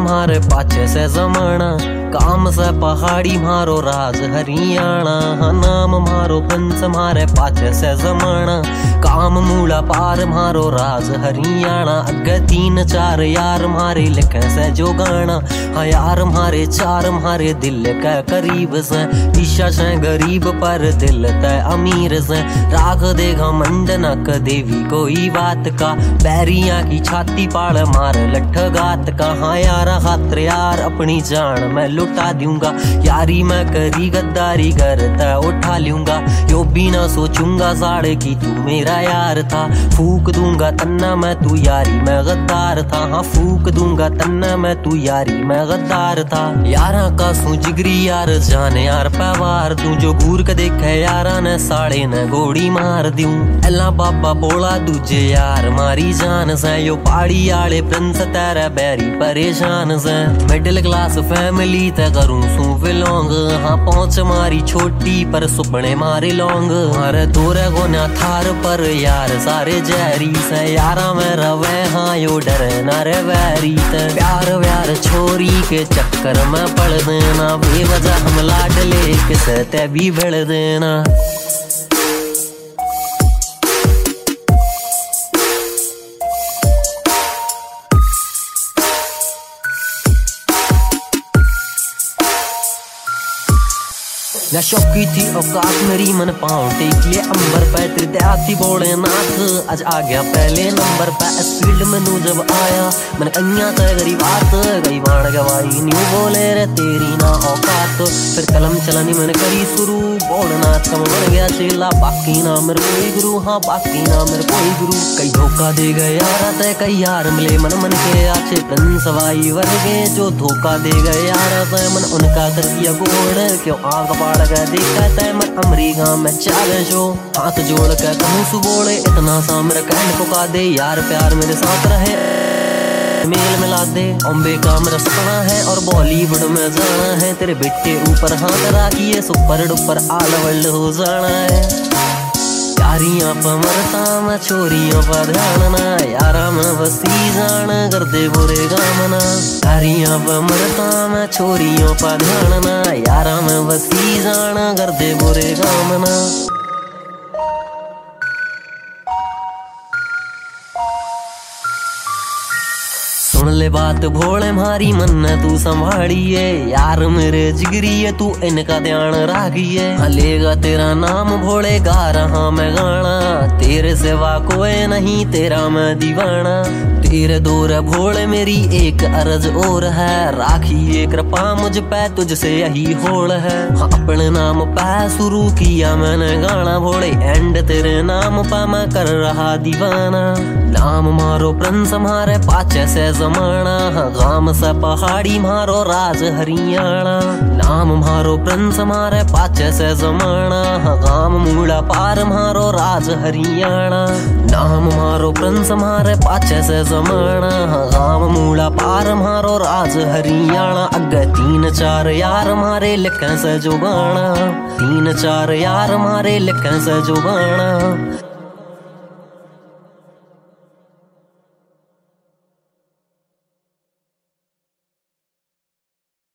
मारे पाछे से जमाना, काम से पहाड़ी मारो राज हरियाणा। नाम मारो पंच मारे पाछे से जमाना, काम मूला पार मारो राज हरियाणा। अगे 3-4 यार मारे लिखे से जो गाना, हाँ यार मारे 4 मारे दिल के करीब से। ईशा से गरीब पर दिल तय अमीर से, राख देगा मंड नक देवी कोई बात का। बैरिया की छाती पाड़ मार लठ गात का, हाँ यारा खातिर यार अपनी जान मैं लुटा दूंगा। यारी मैं करी गद्दारी करता उठा लूंगा, यो भी ना सोचूंगा साढ़े की तू मेरा यार था। फूक दूंगा तन्ना मैं तू यारी मैं गद्दार था, हाँ फूक दूंगा तन्ना मैं तू यारी मैं गद्दार था। यारा का सू जिगरी यार जाने यार पैवार, तू जो घूर के देखे यारा ने साड़े ने गोड़ी मार दूं। अल्लाह बाबा बोला दूजे यार मारी जान से, यो पहाड़ी आले प्रिंस तेरा बैरी परेशान से। मिडिल क्लास फैमिली ते करूं सू बिलोंग, हाँ पहुंच मारी छोटी पर सुपने मारे लौंग। मारे तोरे गोन्या थार पर यार सारे जहरी से, यारा में रवे हाँ यो डरे ना रे वैरी ते। प्यार व्यार छोरी के चक्कर में पड़ देना, बेवजह हम लाडले किसे ते भी भिड़ देना। न शौकी थी औकात मेरी मन पाँव टेक लिए अंबर पे, त्रिदया थी भोलेनाथ आज आ गया पहले नंबर पे। इस फील्ड में नू जब आया मैंने कन्या तय गरीब बात, गई बाण गवाई न्यू बोले रे तेरी ना औकात। फिर कलम चलानी मैंने करी शुरू, भोलेनाथ कम बन गया चेला, बाकी ना मेरे कोई गुरु, हाँ बाकी ना मेरे कोई गुरु। कई धोखा दे गए यार तय, कई यार मिले मन मन के आछे प्रिंस वाई वर्गे, जो धोखा दे गए यार तय मन उनका कर दिया गोड़। क्यों आग पाड़ देखा तय मैं अमरीका में चैलेंज हो, हाथ जोड़ के कहूँ सु बोले इतना सा मेरा कहने को का दे। यार प्यार मेरे साथ रहे मेल मिला दे, अम्बे का मेरा सपना है और बॉलीवुड में जाना है। तेरे बेटे ऊपर हाथ राखिए सुपर डुपर ऑल वर्ल्ड हो जाना है। यारियां पर मरता मैं छोरियों पर ध्यान ना, यारा में बसी जान कर दे बुरे गामना। यारियां पर मरता मैं छोरियों पर ध्यान ना, यारा में बसी जान कर दे बुरे गामना। सुन ले बात भोले मारी मन तू संभाड़िए, यार मेरे जिगरी है तू इनका ध्यान राखिए। हाँ लेगा तेरा नाम भोले गा रहा मैं गाना, तेरे सिवा कोई नहीं तेरा मैं दीवाना। तेरे दूर भोले मेरी एक अर्ज और है, राखिए कृपा मुझ पे तुझसे यही होड़ है। हाँ अपने नाम पे शुरू किया मैंने गाना भोले, एंड तेरे नाम पे मैं कर रहा दीवाना। नाम मारो प्रिंस मारे पाछे से जमाना, गाम से पहाड़ी मारो राज हरियाणा। नाम मारो प्रिंस मारे पाछे से जमाना, गाम मूला पार मारो राज हरियाणा। नाम मारो प्रिंस मारे पाछे से जमाना, गाम मूला पार मारो राज हरियाणा। अगे 3-4 यार मारे लिखे से जो गाना, 3-4 यार मारे लिखे से जो गाना।